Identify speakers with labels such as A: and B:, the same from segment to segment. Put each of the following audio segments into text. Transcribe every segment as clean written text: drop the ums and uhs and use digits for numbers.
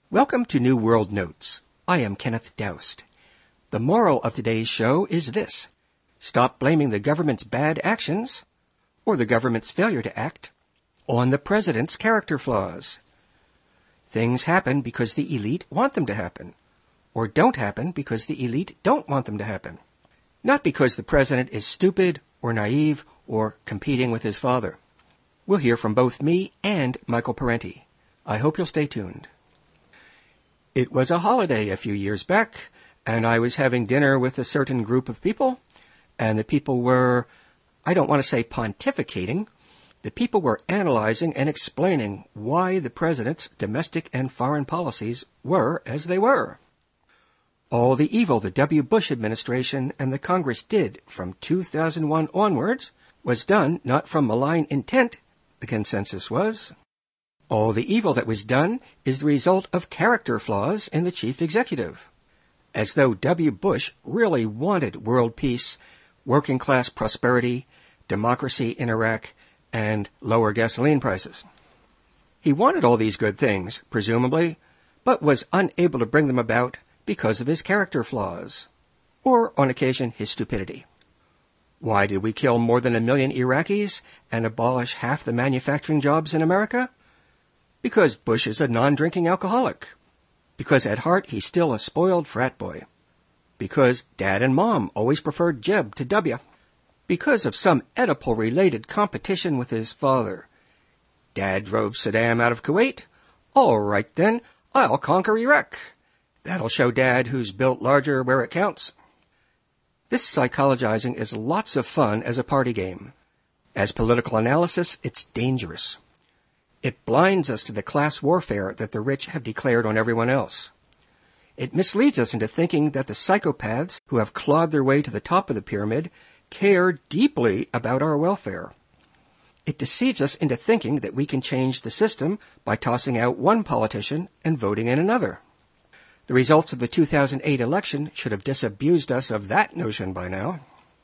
A: Welcome to New World Notes. I am Kenneth Doust. The moral of today's show is this: stop blaming the government's bad actions, or the government's failure to act, on the president's character flaws. Things happen because the elite want them to happen, or don't happen because the elite don't want them to happen. Not because the president is stupid or naive or competing with his father. We'll hear from both me and Michael Parenti. I hope you'll stay tuned. It was a holiday a few years back, and I was having dinner with a certain group of people, and the people were, I don't want to say pontificating, the people were analyzing and explaining why the president's domestic and foreign policies were as they were. All the evil the W. Bush administration and the Congress did from 2001 onwards was done not from malign intent, the consensus was. All the evil that was done is the result of character flaws in the chief executive. As though W. Bush really wanted world peace, working-class prosperity, democracy in Iraq, and lower gasoline prices. He wanted all these good things, presumably, but was unable to bring them about because of his character flaws, or, on occasion, his stupidity. Why did we kill more than 1 million Iraqis and abolish half the manufacturing jobs in America? Because Bush is a non-drinking alcoholic. Because at heart he's still a spoiled frat boy. Because Dad and Mom always preferred Jeb to W. Because of some Oedipal-related competition with his father. Dad drove Saddam out of Kuwait. All right then, I'll conquer Iraq. That'll show Dad who's built larger where it counts. This psychologizing is lots of fun as a party game. As political analysis, it's dangerous. It blinds us to the class warfare that the rich have declared on everyone else. It misleads us into thinking that the psychopaths who have clawed their way to the top of the pyramid care deeply about our welfare. It deceives us into thinking that we can change the system by tossing out one politician and voting in another. The results of the 2008 election should have disabused us of that notion by now.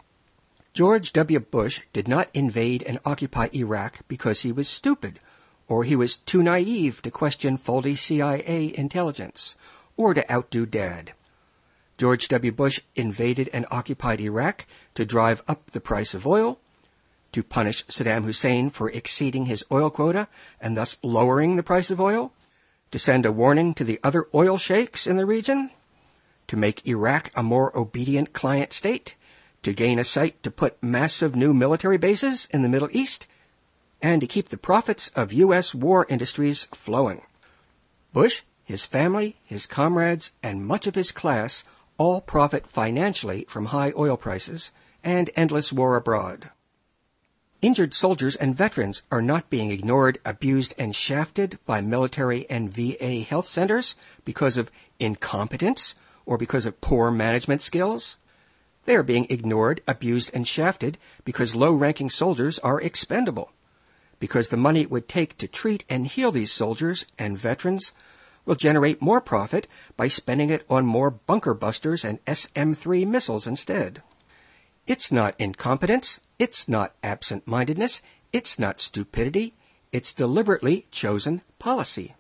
A: George W. Bush did not invade and occupy Iraq because he was stupid, or he was too naive to question faulty CIA intelligence, or to outdo Dad. George W. Bush invaded and occupied Iraq to drive up the price of oil, to punish Saddam Hussein for exceeding his oil quota and thus lowering the price of oil, to send a warning to the other oil sheikhs in the region, to make Iraq a more obedient client state, to gain a site to put massive new military bases in the Middle East, and to keep the profits of U.S. war industries flowing. Bush, his family, his comrades, and much of his class all profit financially from high oil prices and endless war abroad. Injured soldiers and veterans are not being ignored, abused, and shafted by military and VA health centers because of incompetence or because of poor management skills. They are being ignored, abused, and shafted because low-ranking soldiers are expendable, because the money it would take to treat and heal these soldiers and veterans will generate more profit by spending it on more bunker busters and SM-3 missiles instead. It's not incompetence, it's not absent-mindedness, it's not stupidity, it's deliberately chosen policy.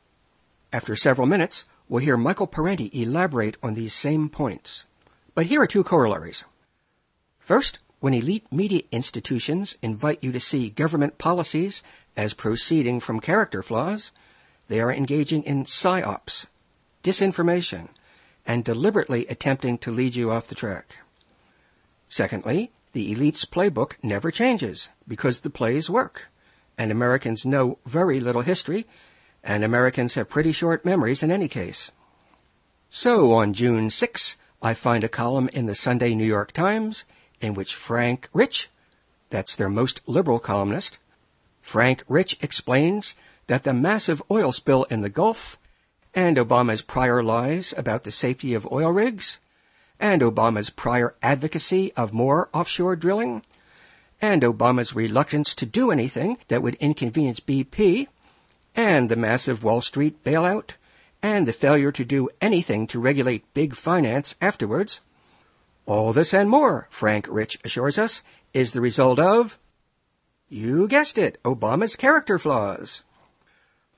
A: After several minutes, we'll hear Michael Parenti elaborate on these same points. But here are two corollaries. First, when elite media institutions invite you to see government policies as proceeding from character flaws, they are engaging in psyops, disinformation, and deliberately attempting to lead you off the track. Secondly, the elite's playbook never changes because the plays work, and Americans know very little history, and Americans have pretty short memories in any case. So on June 6, I find a column in the Sunday New York Times in which Frank Rich, that's their most liberal columnist, Frank Rich explains that the massive oil spill in the Gulf, and Obama's prior lies about the safety of oil rigs, and Obama's prior advocacy of more offshore drilling, and Obama's reluctance to do anything that would inconvenience BP, and the massive Wall Street bailout, and the failure to do anything to regulate big finance afterwards. All this and more, Frank Rich assures us, is the result of, you guessed it, Obama's character flaws.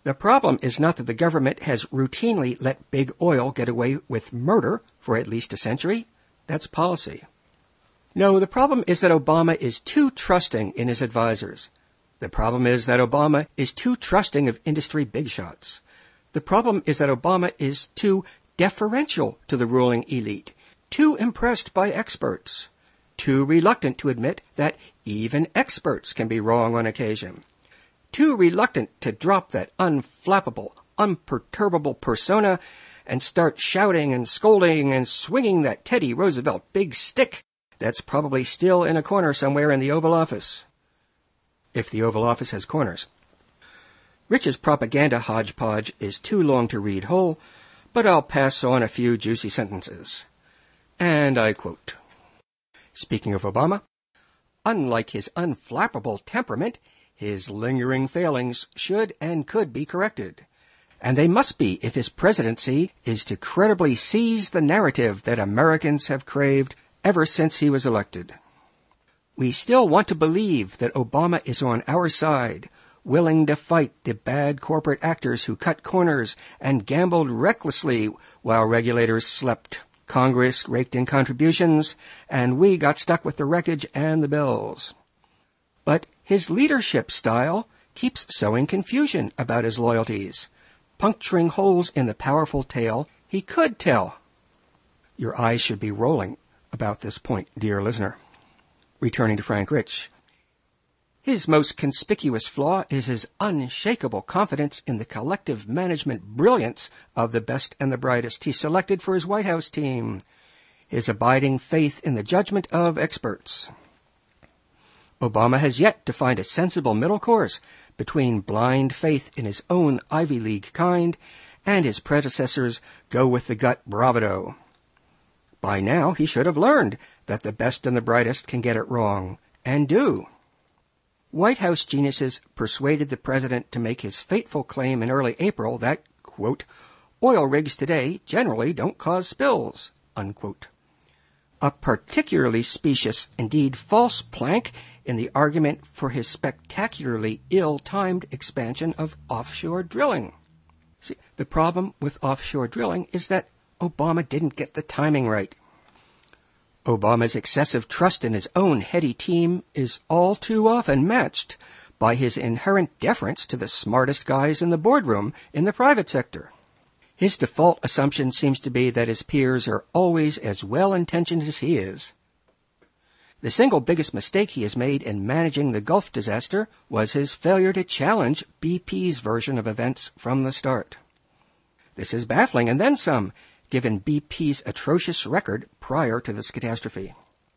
A: The problem is not that the government has routinely let big oil get away with murder for at least a century. That's policy. No, the problem is that Obama is too trusting in his advisors. The problem is that Obama is too trusting of industry big shots. The problem is that Obama is too deferential to the ruling elite, too impressed by experts, too reluctant to admit that even experts can be wrong on occasion, too reluctant to drop that unflappable, unperturbable persona and start shouting and scolding and swinging that Teddy Roosevelt big stick that's probably still in a corner somewhere in the Oval Office. If the Oval Office has corners. Rich's propaganda hodgepodge is too long to read whole, but I'll pass on a few juicy sentences. And I quote, speaking of Obama, unlike his unflappable temperament, his lingering failings should and could be corrected. And they must be if his presidency is to credibly seize the narrative that Americans have craved ever since he was elected. We still want to believe that Obama is on our side, willing to fight the bad corporate actors who cut corners and gambled recklessly while regulators slept. Congress raked in contributions, and we got stuck with the wreckage and the bills. But his leadership style keeps sowing confusion about his loyalties, puncturing holes in the powerful tale he could tell. Your eyes should be rolling about this point, dear listener. Returning to Frank Rich. His most conspicuous flaw is his unshakable confidence in the collective management brilliance of the best and the brightest he selected for his White House team, his abiding faith in the judgment of experts. Obama has yet to find a sensible middle course between blind faith in his own Ivy League kind and his predecessors' go-with-the-gut bravado. By now, he should have learned that the best and the brightest can get it wrong, and do. White House geniuses persuaded the president to make his fateful claim in early April that, quote, oil rigs today generally don't cause spills, unquote. A particularly specious, indeed false plank in the argument for his spectacularly ill-timed expansion of offshore drilling. See, the problem with offshore drilling is that Obama didn't get the timing right. Obama's excessive trust in his own heady team is all too often matched by his inherent deference to the smartest guys in the boardroom in the private sector. His default assumption seems to be that his peers are always as well-intentioned as he is. The single biggest mistake he has made in managing the Gulf disaster was his failure to challenge BP's version of events from the start. This is baffling and then some, given BP's atrocious record prior to this catastrophe.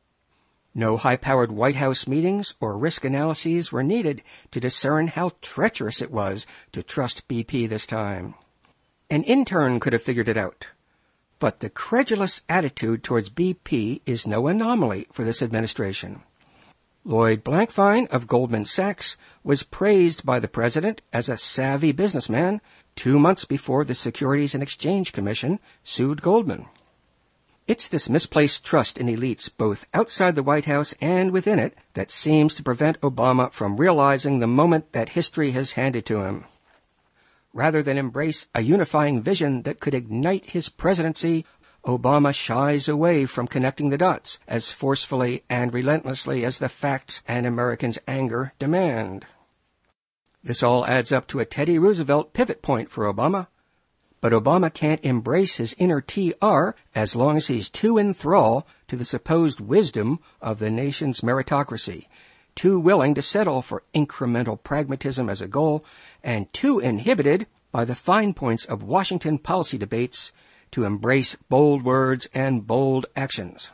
A: No high-powered White House meetings or risk analyses were needed to discern how treacherous it was to trust BP this time. An intern could have figured it out. But the credulous attitude towards BP is no anomaly for this administration. Lloyd Blankfein of Goldman Sachs was praised by the president as a savvy businessman 2 months before the Securities and Exchange Commission sued Goldman. It's this misplaced trust in elites both outside the White House and within it that seems to prevent Obama from realizing the moment that history has handed to him. Rather than embrace a unifying vision that could ignite his presidency, Obama shies away from connecting the dots as forcefully and relentlessly as the facts and Americans' anger demand. This all adds up to a Teddy Roosevelt pivot point for Obama. But Obama can't embrace his inner TR as long as he's too in thrall to the supposed wisdom of the nation's meritocracy, too willing to settle for incremental pragmatism as a goal, and too inhibited by the fine points of Washington policy debates to embrace bold words and bold actions.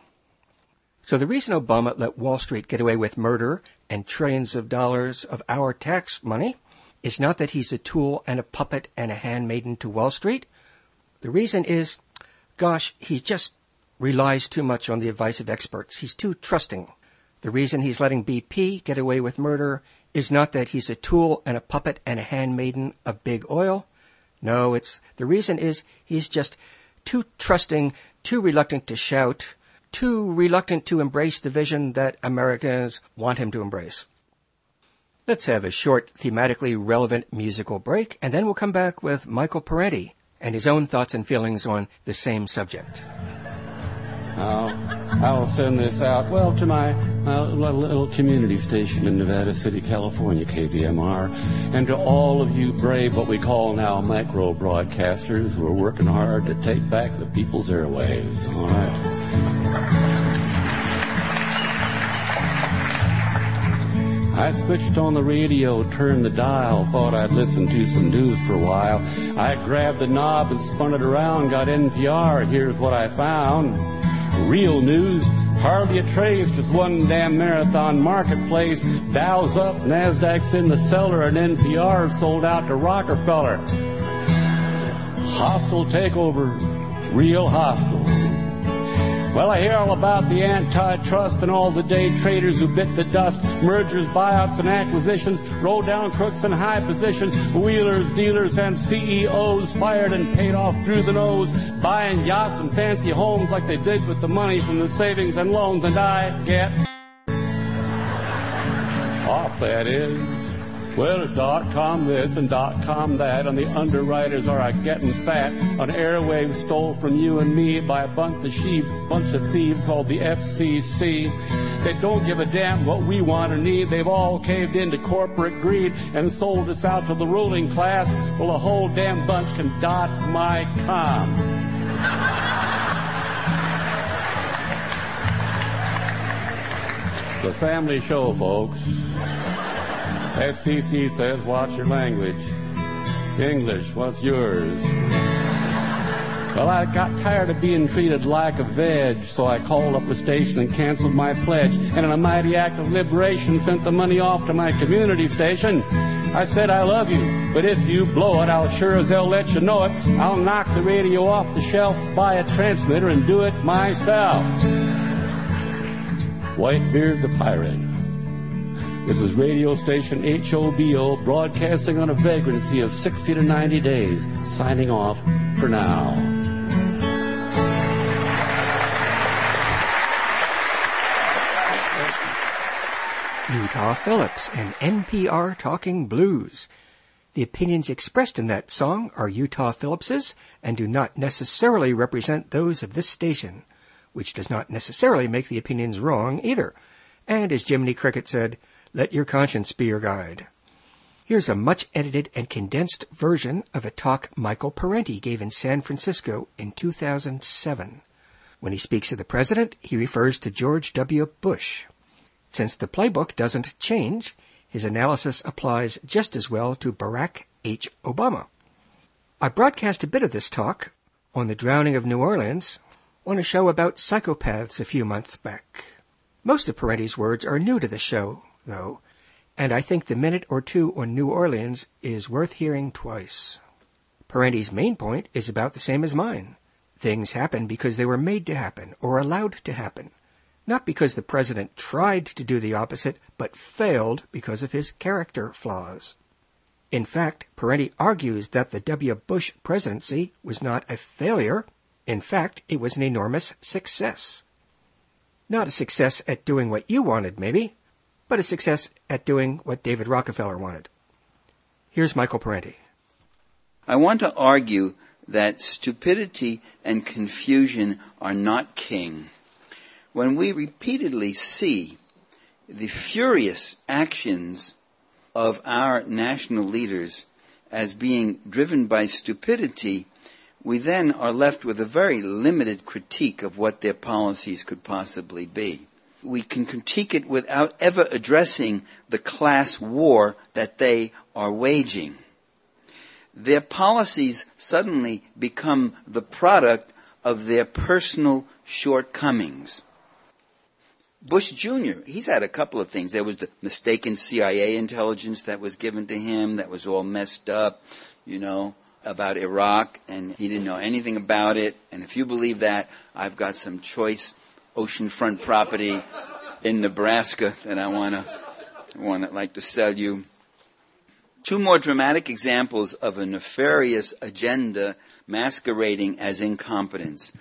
A: So the reason Obama let Wall Street get away with murder and trillions of dollars of our tax money is not that he's a tool and a puppet and a handmaiden to Wall Street. The reason is, gosh, he just relies too much on the advice of experts. He's too trusting. The reason he's letting BP get away with murder is not that he's a tool and a puppet and a handmaiden of big oil. No, the reason is he's just too trusting, too reluctant to shout, too reluctant to embrace the vision that Americans want him to embrace. Let's have a short, thematically relevant musical break, and then we'll come back with Michael Parenti and his own thoughts and feelings on the same subject.
B: I'll send this out, well, to my little community station in Nevada City, California, KVMR, and to all of you brave, what we call now micro broadcasters who are working hard to take back the people's airwaves. All right. I switched on the radio, turned the dial, thought I'd listen to some news for a while. I grabbed the knob and spun it around, got NPR, here's what I found. Real news, hardly a trace, just one damn marathon marketplace. Dow's up, NASDAQ's in the cellar, and NPR sold out to Rockefeller. Hostile takeover, real hostile. Well, I hear all about the antitrust and all the day traders who bit the dust, mergers, buyouts, and acquisitions, roll down crooks in high positions, wheelers, dealers, and CEOs fired and paid off through the nose, buying yachts and fancy homes like they did with the money from the savings and loans, and I get off, that is. Well, .com this and .com that, and the underwriters are a-getting fat on airwaves stole from you and me by a bunch of thieves called the FCC. They don't give a damn what we want or need. They've all caved into corporate greed and sold us out to the ruling class. Well, a whole damn bunch can .my com. It's a family show, folks. FCC says, watch your language. English, what's yours? Well, I got tired of being treated like a veg, so I called up the station and canceled my pledge, and in a mighty act of liberation sent the money off to my community station. I said, I love you, but if you blow it, I'll sure as hell let you know it. I'll knock the radio off the shelf, buy a transmitter, and do it myself. Whitebeard the Pirate. This is radio station HOBO, broadcasting on a vagrancy of 60 to 90 days, signing off for now.
A: Utah Phillips and NPR Talking Blues. The opinions expressed in that song are Utah Phillips's and do not necessarily represent those of this station, which does not necessarily make the opinions wrong either. And as Jiminy Cricket said, let your conscience be your guide. Here's a much-edited and condensed version of a talk Michael Parenti gave in San Francisco in 2007. When he speaks of the president, he refers to George W. Bush. Since the playbook doesn't change, his analysis applies just as well to Barack H. Obama. I broadcast a bit of this talk on the drowning of New Orleans on a show about psychopaths a few months back. Most of Parenti's words are new to the show, though, and I think the minute or two on New Orleans is worth hearing twice. Parenti's main point is about the same as mine. Things happen because they were made to happen or allowed to happen, not because the president tried to do the opposite but failed because of his character flaws. In fact, Parenti argues that the W. Bush presidency was not a failure. In fact, it was an enormous success. Not a success at doing what you wanted, maybe, but a success at doing what David Rockefeller wanted. Here's Michael Parenti.
C: I want to argue that stupidity and confusion are not king. When we repeatedly see the furious actions of our national leaders as being driven by stupidity, we then are left with a very limited critique of what their policies could possibly be. We can critique it without ever addressing the class war that they are waging. Their policies suddenly become the product of their personal shortcomings. Bush Jr., he's had a couple of things. There was the mistaken CIA intelligence that was given to him that was all messed up, about Iraq, and he didn't know anything about it. And if you believe that, I've got some choice oceanfront property in Nebraska that I like to sell you. Two more dramatic examples of a nefarious agenda masquerading as incompetence.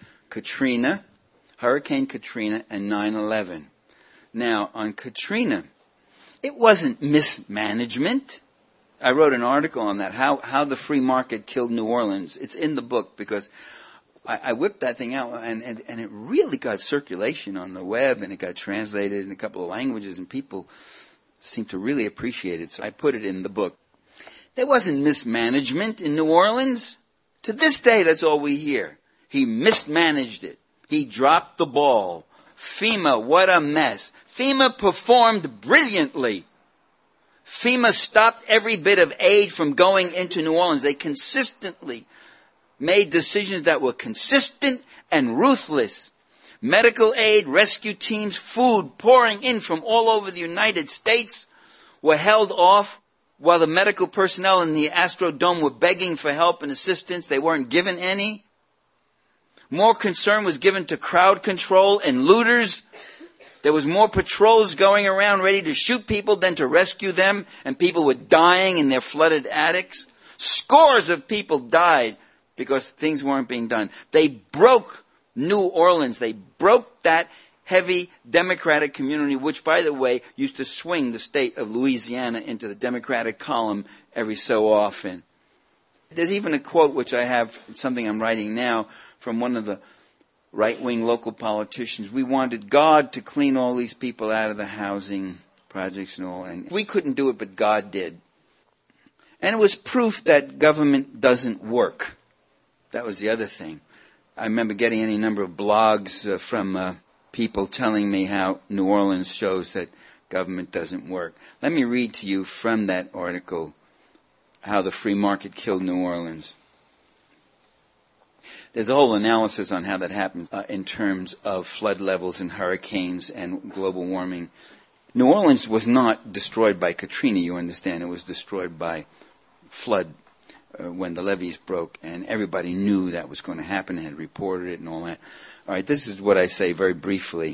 C: Hurricane Katrina, and 9/11. Now, on Katrina, It wasn't mismanagement. I wrote an article on that, how the free market killed New Orleans. It's in the book because I whipped that thing out and it really got circulation on the web and it got translated in a couple of languages and people seemed to really appreciate it. So I put it in the book. There wasn't mismanagement in New Orleans. To this day, that's all we hear. He mismanaged it. He dropped the ball. FEMA, what a mess. FEMA performed brilliantly. FEMA stopped every bit of aid from going into New Orleans. They consistently made decisions that were consistent and ruthless. Medical aid, rescue teams, food pouring in from all over the United States were held off while the medical personnel in the Astrodome were begging for help and assistance. They weren't given any. More concern was given to crowd control and looters. There was more patrols going around ready to shoot people than to rescue them, and people were dying in their flooded attics. Scores of people died because things weren't being done. They broke New Orleans. They broke that heavy Democratic community, which, by the way, used to swing the state of Louisiana into the Democratic column every so often. There's even a quote, which I have, something I'm writing now, from one of the right-wing local politicians. We wanted God to clean all these people out of the housing projects and all, and we couldn't do it, but God did. And it was proof that government doesn't work. That was the other thing. I remember getting any number of blogs from people telling me how New Orleans shows that government doesn't work. Let me read to you from that article, How the Free Market Killed New Orleans. There's a whole analysis on how that happens in terms of flood levels and hurricanes and global warming. New Orleans was not destroyed by Katrina, you understand. It was destroyed by flood when the levees broke, and everybody knew that was going to happen and had reported it and all that. All right, this is what I say very briefly.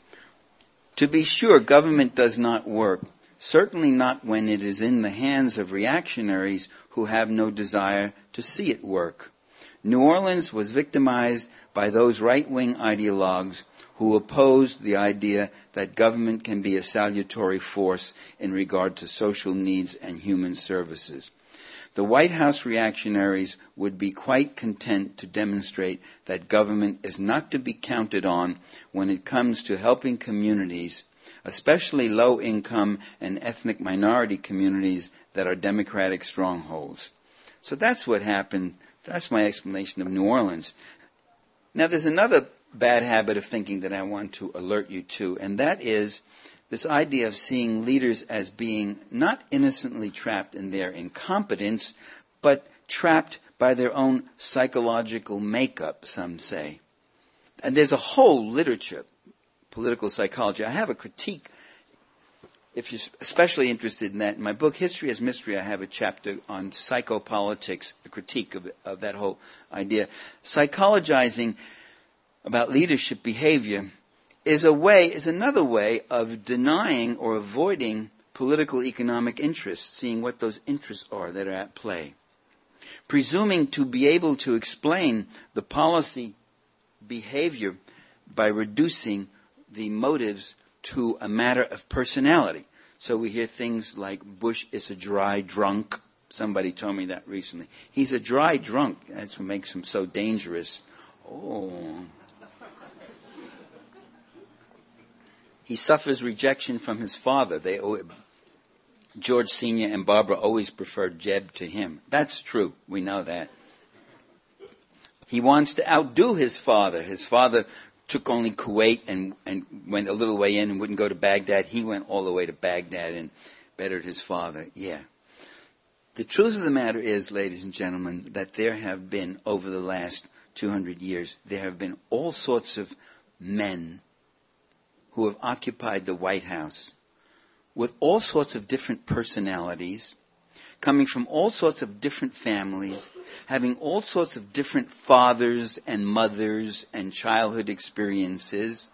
C: To be sure, government does not work, certainly not when it is in the hands of reactionaries who have no desire to see it work. New Orleans was victimized by those right-wing ideologues who opposed the idea that government can be a salutary force in regard to social needs and human services. The White House reactionaries would be quite content to demonstrate that government is not to be counted on when it comes to helping communities, especially low-income and ethnic minority communities that are democratic strongholds. So that's what happened. That's my explanation of New Orleans. Now, there's another bad habit of thinking that I want to alert you to, and that is this idea of seeing leaders as being not innocently trapped in their incompetence, but trapped by their own psychological makeup, some say. And there's a whole literature, political psychology. I have a critique, if you're especially interested in that. In my book, History as Mystery, I have a chapter on psychopolitics, a critique of that whole idea. Psychologizing about leadership behavior is another way of denying or avoiding political economic interests, seeing what those interests are that are at play. Presuming to be able to explain the policy behavior by reducing the motives to a matter of personality. So we hear things like Bush is a dry drunk. Somebody told me that recently. He's a dry drunk. That's what makes him so dangerous. Oh. He suffers rejection from his father. George Sr. and Barbara always preferred Jeb to him. That's true. We know that. He wants to outdo his father. His father took only Kuwait and went a little way in and wouldn't go to Baghdad. He went all the way to Baghdad and bettered his father. Yeah. The truth of the matter is, ladies and gentlemen, that there have been, over the last 200 years, there have been all sorts of men who have occupied the White House with all sorts of different personalities, coming from all sorts of different families, having all sorts of different fathers and mothers and childhood experiences,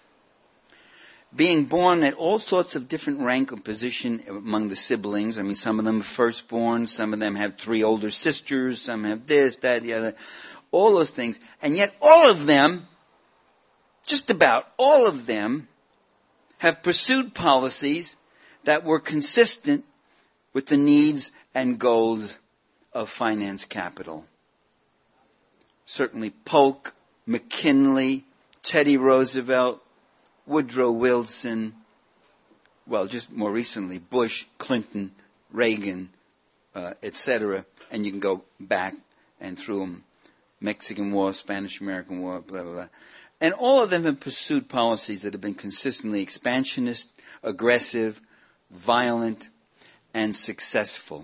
C: being born at all sorts of different rank or position among the siblings. I mean, some of them are firstborn, some of them have 3 older sisters, some have this, that, the other, all those things. And yet all of them, just about all of them, have pursued policies that were consistent with the needs and goals of finance capital. Certainly Polk, McKinley, Teddy Roosevelt, Woodrow Wilson, well, just more recently, Bush, Clinton, Reagan, etc. And you can go back and through them. Mexican War, Spanish-American War, blah, blah, blah. And all of them have pursued policies that have been consistently expansionist, aggressive, violent, and successful.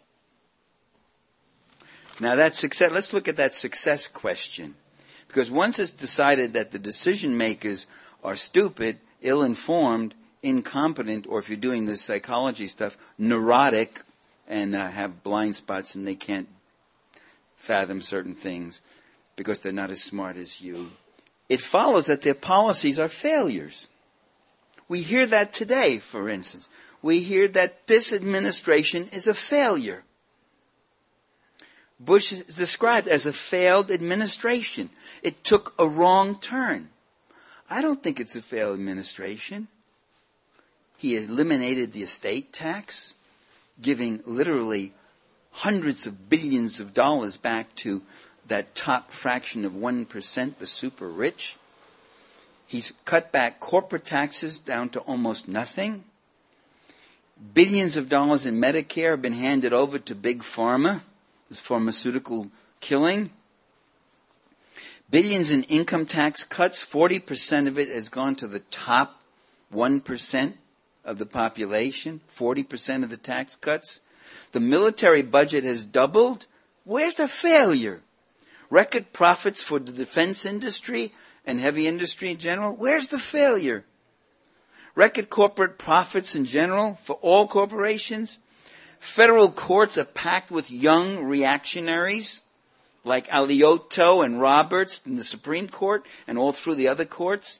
C: Now that success, let's look at that success question. Because once it's decided that the decision makers are stupid, ill-informed, incompetent, or if you're doing this psychology stuff, neurotic, and have blind spots and they can't fathom certain things because they're not as smart as you, it follows that their policies are failures. We hear that today, for instance. We hear that this administration is a failure. Bush is described as a failed administration. It took a wrong turn. I don't think it's a failed administration. He eliminated the estate tax, giving literally hundreds of billions of dollars back to that top fraction of 1%, the super rich. He's cut back corporate taxes down to almost nothing. Billions of dollars in Medicare have been handed over to big pharma, this pharmaceutical killing. Billions in income tax cuts, 40% of it has gone to the top 1% of the population, 40% of the tax cuts. The military budget has doubled. Where's the failure? Record profits for the defense industry and heavy industry in general. Where's the failure? Record corporate profits in general for all corporations. Federal courts are packed with young reactionaries like Alioto and Roberts in the Supreme Court and all through the other courts.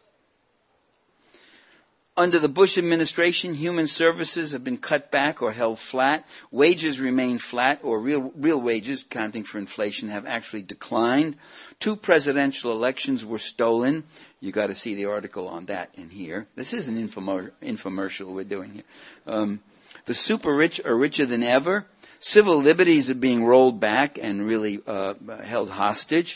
C: Under the Bush administration, human services have been cut back or held flat. Wages remain flat, or real wages, counting for inflation, have actually declined. 2 presidential elections were stolen. You got to see the article on that in here. This is an infomercial we're doing here. The super rich are richer than ever. Civil liberties are being rolled back and really held hostage.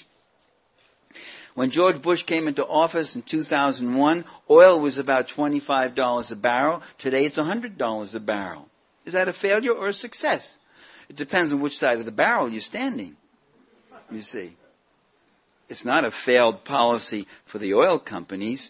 C: When George Bush came into office in 2001, oil was about $25 a barrel. Today it's $100 a barrel. Is that a failure or a success? It depends on which side of the barrel you're standing, you see. It's not a failed policy for the oil companies.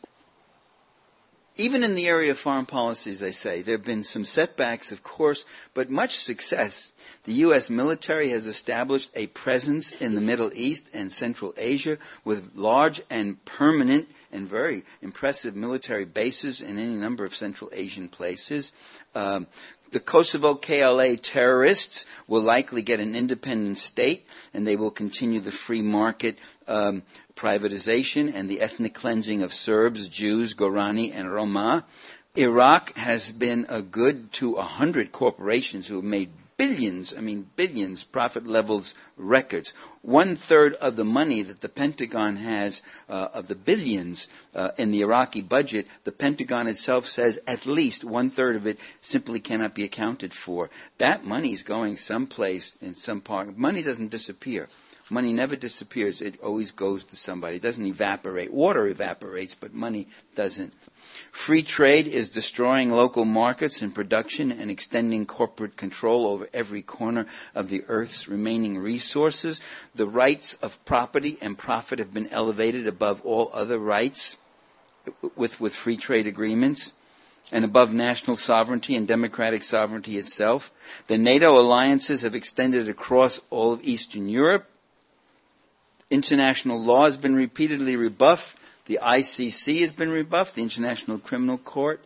C: Even in the area of foreign policy, as I say, there have been some setbacks, of course, but much success. The U.S. military has established a presence in the Middle East and Central Asia with large and permanent and very impressive military bases in any number of Central Asian places. The Kosovo KLA terrorists will likely get an independent state, and they will continue the free market privatization and the ethnic cleansing of Serbs, Jews, Gorani, and Roma. Iraq has been a good to 100 corporations who have made billions, profit levels, records. 1/3 of the money that the Pentagon has, of the billions in the Iraqi budget, the Pentagon itself says at least 1/3 of it simply cannot be accounted for. That money is going someplace in some part. Money doesn't disappear. Money never disappears. It always goes to somebody. It doesn't evaporate. Water evaporates, but money doesn't. Free trade is destroying local markets and production and extending corporate control over every corner of the earth's remaining resources. The rights of property and profit have been elevated above all other rights with free trade agreements and above national sovereignty and democratic sovereignty itself. The NATO alliances have extended across all of Eastern Europe. International law has been repeatedly rebuffed. The ICC has been rebuffed, the International Criminal Court.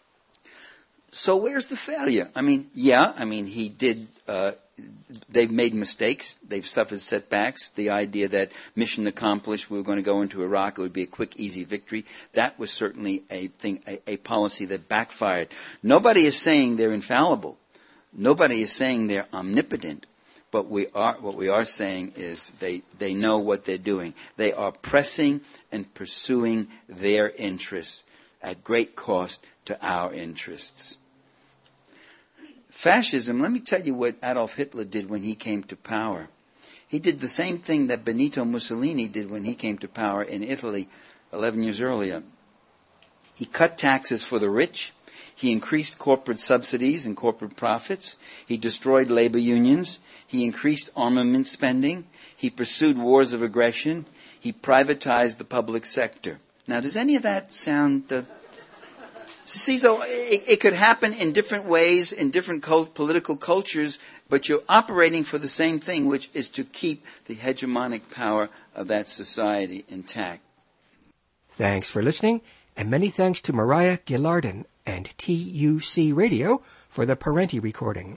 C: So where's the failure? They've made mistakes. They've suffered setbacks. The idea that mission accomplished, we were going to go into Iraq, it would be a quick, easy victory. That was certainly a policy that backfired. Nobody is saying they're infallible. Nobody is saying they're omnipotent. But what we are saying is they know what they're doing. They are pressing and pursuing their interests at great cost to our interests. Fascism, let me tell you what Adolf Hitler did when he came to power. He did the same thing that Benito Mussolini did when he came to power in Italy 11 years earlier. He cut taxes for the rich. He increased corporate subsidies and corporate profits. He destroyed labor unions. He increased armament spending. He pursued wars of aggression. He privatized the public sector. Now, does any of that sound... See, so it could happen in different ways, in different political cultures, but you're operating for the same thing, which is to keep the hegemonic power of that society intact.
A: Thanks for listening, and many thanks to Mariah Gillardin and TUC Radio for the Parenti recording.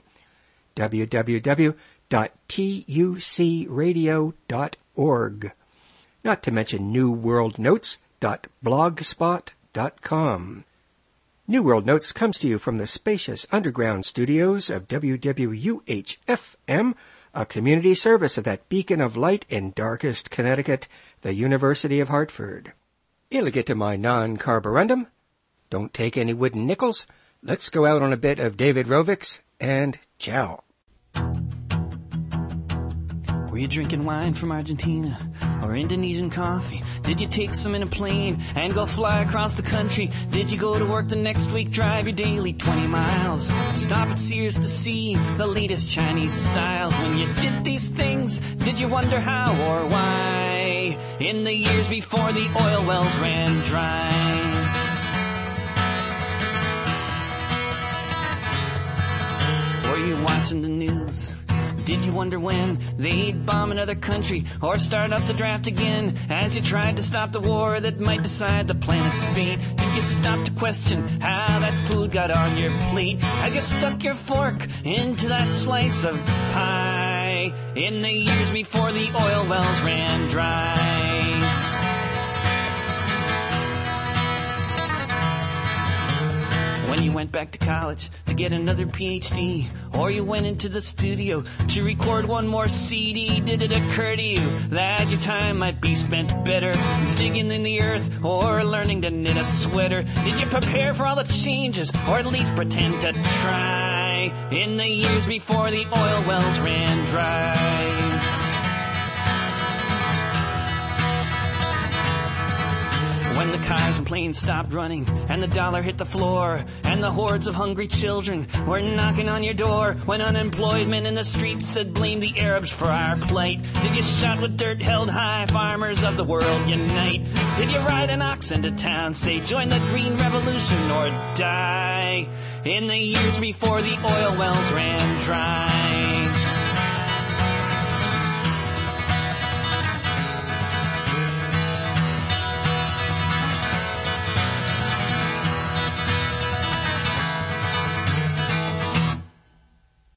A: www.tucradio.org. Not to mention newworldnotes.blogspot.com. New World Notes comes to you from the spacious underground studios of WWUH-FM, a community service of that beacon of light in darkest Connecticut, the University of Hartford. Illigita my non-carborundum. Don't take any wooden nickels. Let's go out on a bit of David Rovics, and ciao.
D: Were you drinking wine from Argentina or Indonesian coffee? Did you take some in a plane and go fly across the country? Did you go to work the next week, drive your daily 20 miles? Stop at Sears to see the latest Chinese styles. When you did these things, did you wonder how or why? In the years before the oil wells ran dry. Were you watching the news? Did you wonder when they'd bomb another country or start up the draft again as you tried to stop the war that might decide the planet's fate? Did you stop to question how that food got on your plate as you stuck your fork into that slice of pie in the years before the oil wells ran dry? When you went back to college to get another PhD, or you went into the studio to record one more CD, did it occur to you that your time might be spent better digging in the earth or learning to knit a sweater? Did you prepare for all the changes, or at least pretend to try in the years before the oil wells ran dry? When the cars and planes stopped running and the dollar hit the floor and the hordes of hungry children were knocking on your door, when unemployed men in the streets said blame the Arabs for our plight, did you shout with dirt held high, farmers of the world unite? Did you ride an ox into town, say join the green revolution or die in the years before the oil wells ran dry?